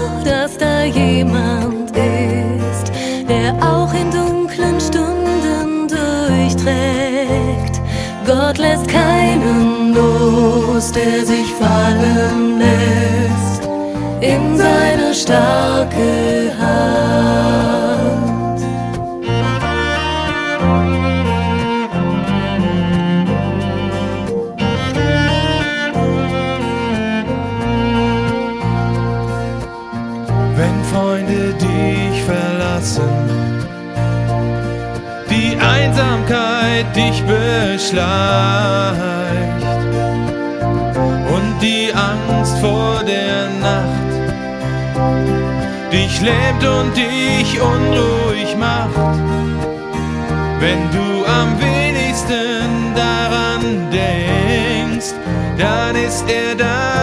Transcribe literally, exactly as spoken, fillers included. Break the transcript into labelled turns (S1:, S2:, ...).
S1: dass da jemand ist, der auch in dunklen Stunden durchträgt. Gott lässt keinen los, der sich fallen lässt in seine starke Hand.
S2: Wenn Freunde dich verlassen, die Einsamkeit dich beschleicht und die Angst vor der Nacht dich lähmt und dich unruhig macht, wenn du am wenigsten daran denkst, dann ist er da.